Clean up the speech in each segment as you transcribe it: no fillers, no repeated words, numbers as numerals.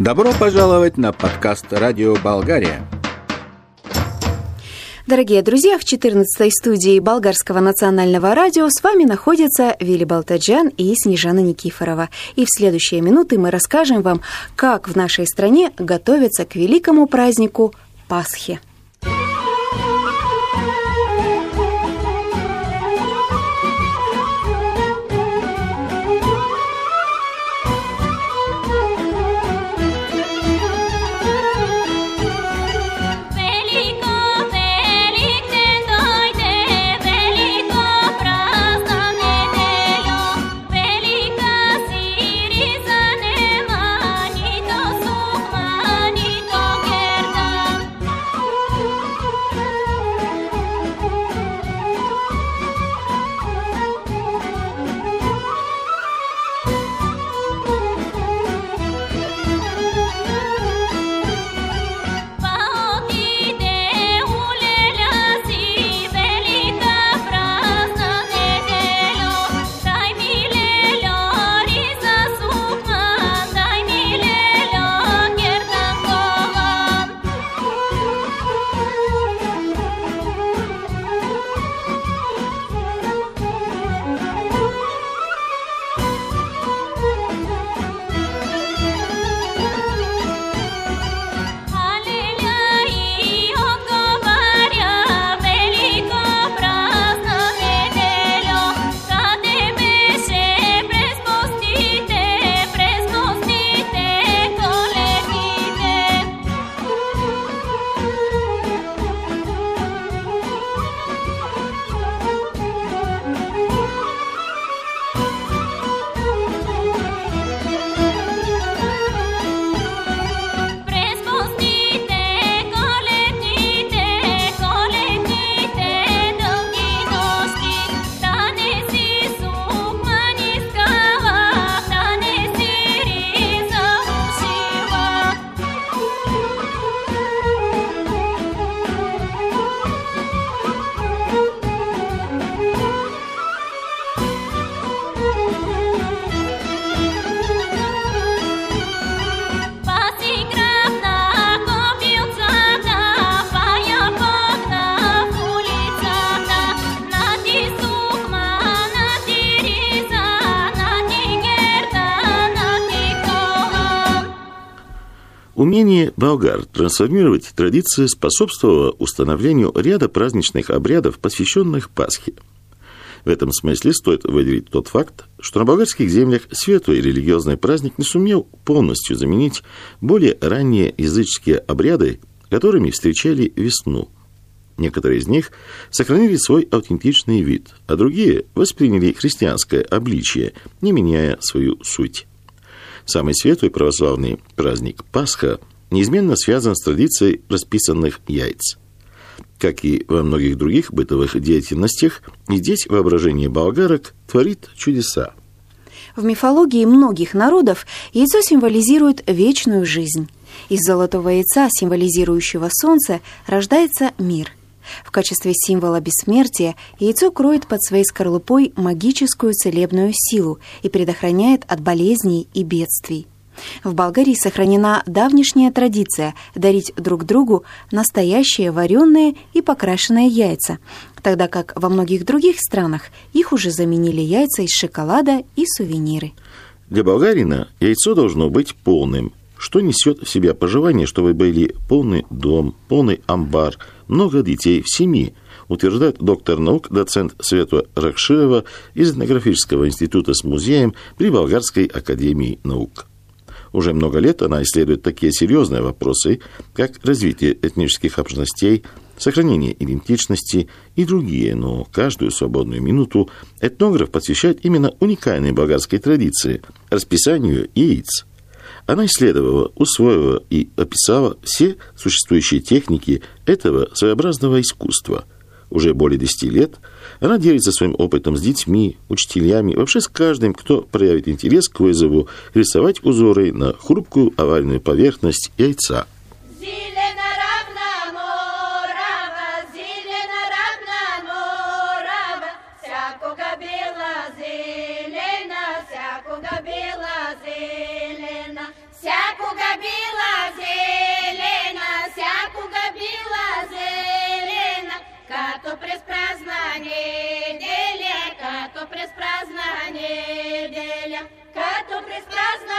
Добро пожаловать на подкаст «Радио Болгария». Дорогие друзья, в 14-й студии Болгарского национального радио с вами находятся Вили Балтаджан и Снежана Никифорова. И в следующие минуты мы расскажем вам, как в нашей стране готовятся к великому празднику Пасхи. Умение болгар трансформировать традиции способствовало установлению ряда праздничных обрядов, посвященных Пасхе. В этом смысле стоит выделить тот факт, что на болгарских землях светлый религиозный праздник не сумел полностью заменить более ранние языческие обряды, которыми встречали весну. Некоторые из них сохранили свой аутентичный вид, а другие восприняли христианское обличие, не меняя свою суть. Самый светлый православный праздник Пасха неизменно связан с традицией расписанных яиц. Как и во многих других бытовых деятельностях, и здесь воображение болгарок творит чудеса. В мифологии многих народов яйцо символизирует вечную жизнь. Из золотого яйца, символизирующего солнце, рождается мир. В качестве символа бессмертия яйцо кроет под своей скорлупой магическую целебную силу и предохраняет от болезней и бедствий. В Болгарии сохранена давнишняя традиция дарить друг другу настоящие вареные и покрашенные яйца, тогда как во многих других странах их уже заменили яйца из шоколада и сувениры. Для болгарина яйцо должно быть полным, что несет в себя пожелание, чтобы были полный дом, полный амбар, много детей в семье, утверждает доктор наук, доцент Света Ракширова из этнографического института с музеем при Болгарской академии наук. Уже много лет она исследует такие серьезные вопросы, как развитие этнических общностей, сохранение идентичности и другие, но каждую свободную минуту этнограф посвящает именно уникальной болгарской традиции – расписанию яиц. Она исследовала, усвоила и описала все существующие техники этого своеобразного искусства. Уже более 10 лет она делится своим опытом с детьми, учителями, вообще с каждым, кто проявит интерес к вызову рисовать узоры на хрупкую овальную поверхность яйца. Всякога біла зелена, всякога біла зелена, като през празна неделя, като през празна неделя, като през празна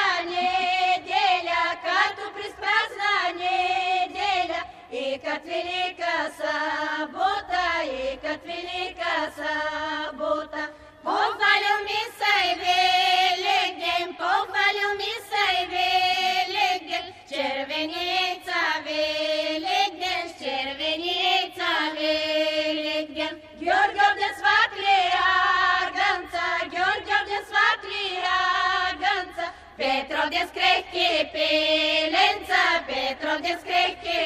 неделя, като през празна неделя, и кът велика събота, и кът велика събота. Похвалил ми сай Великден, похвалил ми сай Великден, червени яйца Великден, червени яйца Великден. Георгиовден сватли агънца, Георгиовден сватли агънца, Петровден скрехки пеленца, Петровден скрехки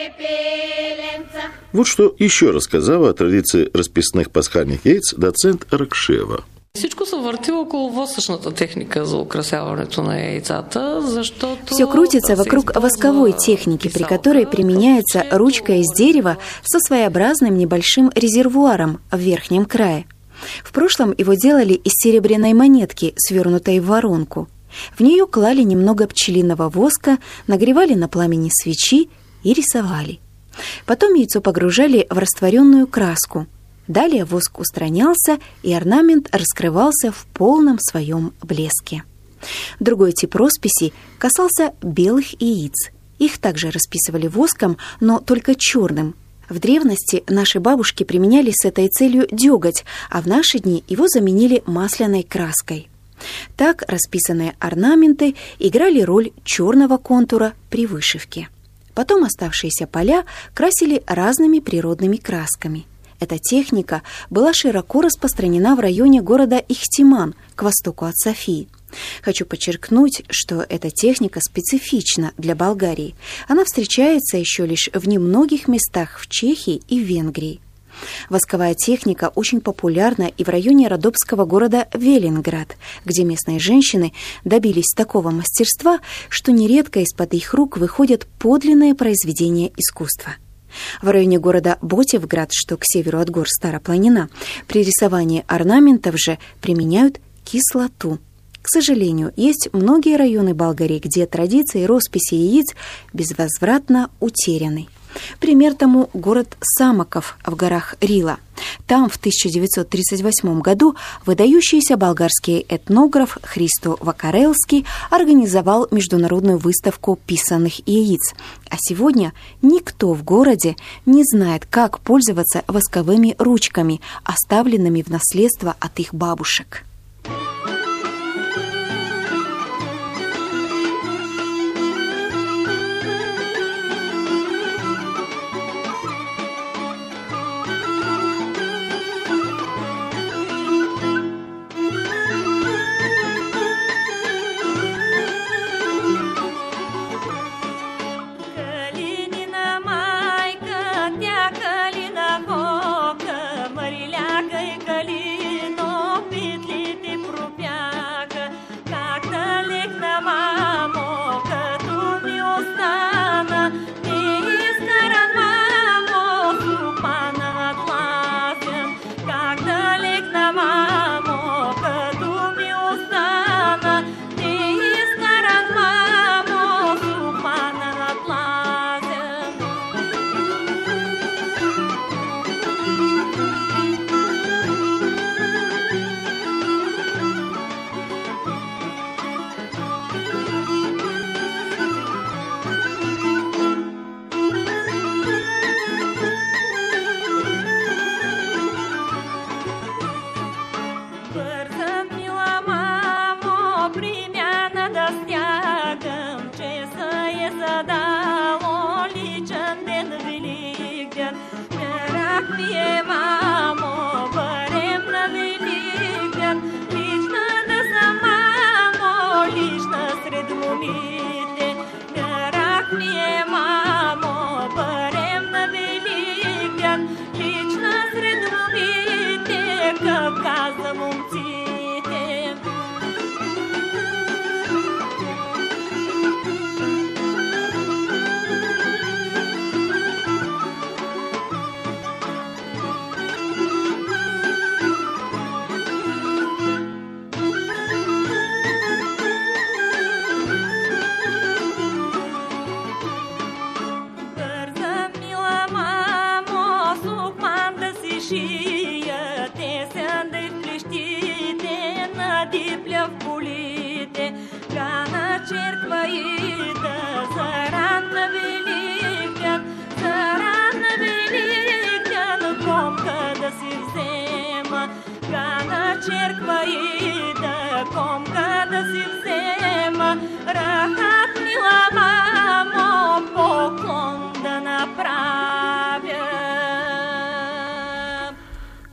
пеленца. Вот что еще рассказала о традиции расписных пасхальных яиц доцент Ракшева. Всичко се върти около восъчната техника за украсяването на яйцата, защото... Все крутится вокруг восковой техники, при которой применяется ручка из дерева со своеобразным небольшим резервуаром в верхнем крае. В прошлом его делали из серебряной монетки, свернутой в воронку. В нее клали немного пчелиного воска, нагревали на пламени свечи и рисовали. Потом яйцо погружали в растворенную краску. Далее воск устранялся, и орнамент раскрывался в полном своем блеске. Другой тип росписи касался белых яиц. Их также расписывали воском, но только черным. В древности наши бабушки применяли с этой целью деготь, а в наши дни его заменили масляной краской. Так расписанные орнаменты играли роль черного контура при вышивке. Потом оставшиеся поля красили разными природными красками. Эта техника была широко распространена в районе города Ихтиман, к востоку от Софии. Хочу подчеркнуть, что эта техника специфична для Болгарии. Она встречается еще лишь в немногих местах в Чехии и в Венгрии. Восковая техника очень популярна и в районе родопского города Велинград, где местные женщины добились такого мастерства, что нередко из-под их рук выходят подлинные произведения искусства. В районе города Ботевград, что к северу от гор Старопланина, при рисовании орнаментов же применяют кислоту. К сожалению, есть многие районы Болгарии, где традиции росписи яиц безвозвратно утеряны. Пример тому город Самоков в горах Рила. Там в 1938 году выдающийся болгарский этнограф Христо Вакарелский организовал международную выставку писаных яиц. А сегодня никто в городе не знает, как пользоваться восковыми ручками, оставленными в наследство от их бабушек.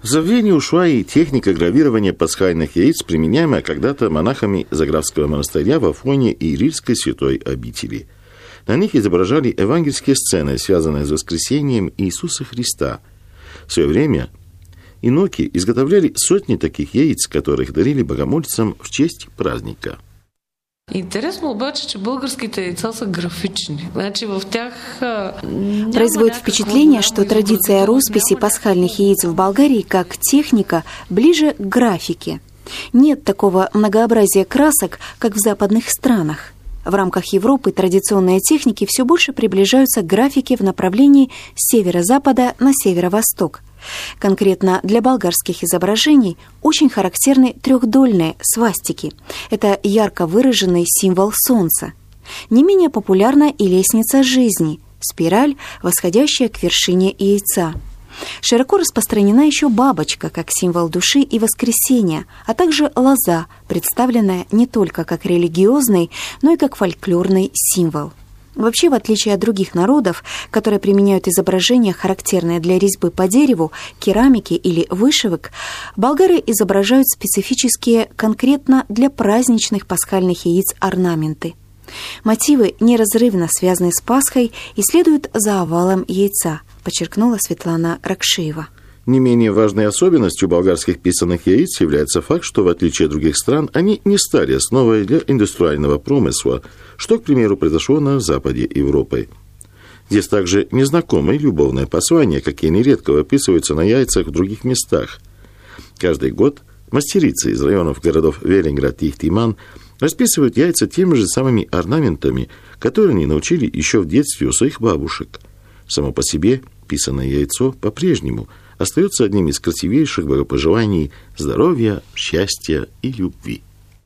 В забвение ушла и техника гравирования пасхальных яиц, применяемая когда-то монахами Заграфского монастыря в Афоне и Рильской святой обители. На них изображали евангельские сцены, связанные с воскресением Иисуса Христа. В свое время иноки изготовляли сотни таких яиц, которых дарили богомольцам в честь праздника. Интересно обаче, че българските яйца са графични. Значи в тях Производит впечатление, что традиция росписи пасхальных яиц в Болгарии как техника ближе к графике. Нет такого многообразия красок, как в западных странах. В рамках Европы традиционные техники все больше приближаются к графике в направлении с северо-запада на северо-восток. Конкретно для болгарских изображений очень характерны трехдольные свастики. Это ярко выраженный символ солнца. Не менее популярна и лестница жизни – спираль, восходящая к вершине яйца. Широко распространена еще бабочка, как символ души и воскресения, а также лоза, представленная не только как религиозный, но и как фольклорный символ. Вообще, в отличие от других народов, которые применяют изображения, характерные для резьбы по дереву, керамики или вышивок, болгары изображают специфические, конкретно для праздничных пасхальных яиц орнаменты. Мотивы неразрывно связаны с Пасхой и следуют за овалом яйца, подчеркнула Светлана Ракшиева. Не менее важной особенностью болгарских писаных яиц является факт, что, в отличие от других стран, они не стали основой для индустриального промысла, что, к примеру, произошло на западе Европы. Здесь также незнакомые любовные послания, какие нередко выписываются на яйцах в других местах. Каждый год мастерицы из районов городов Велинград и Ихтиман расписывают яйца теми же самыми орнаментами, которые они научили еще в детстве у своих бабушек. Само по себе писаное яйцо по-прежнему остается одним из красивейших богопожеланий здоровья, счастья и любви.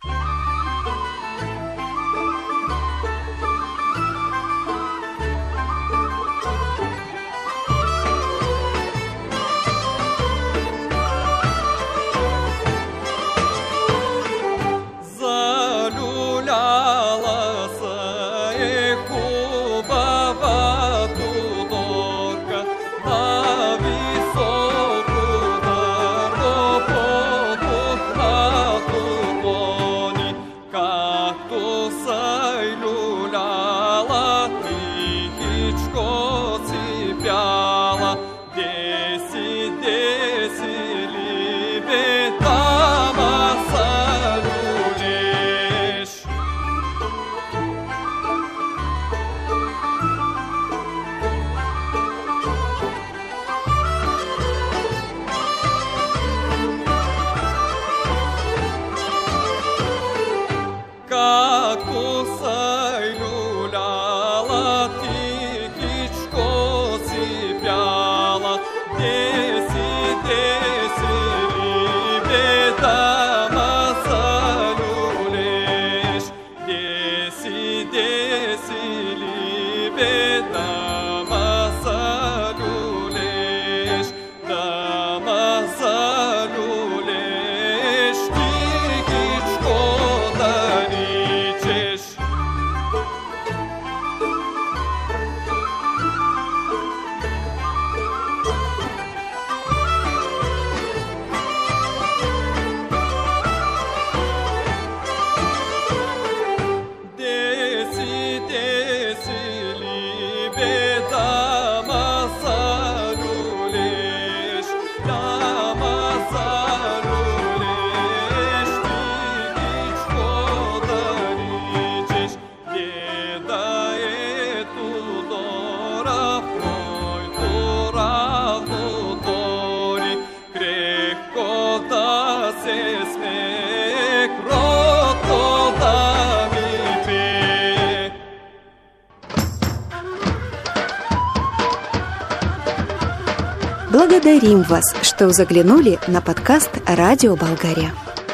Благодарим вас, что заглянули на подкаст «Радио Болгария».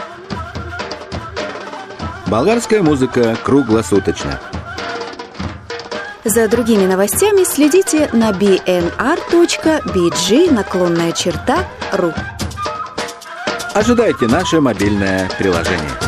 Болгарская музыка круглосуточно. За другими новостями следите на bnr.bg/ru. Ожидайте наше мобильное приложение.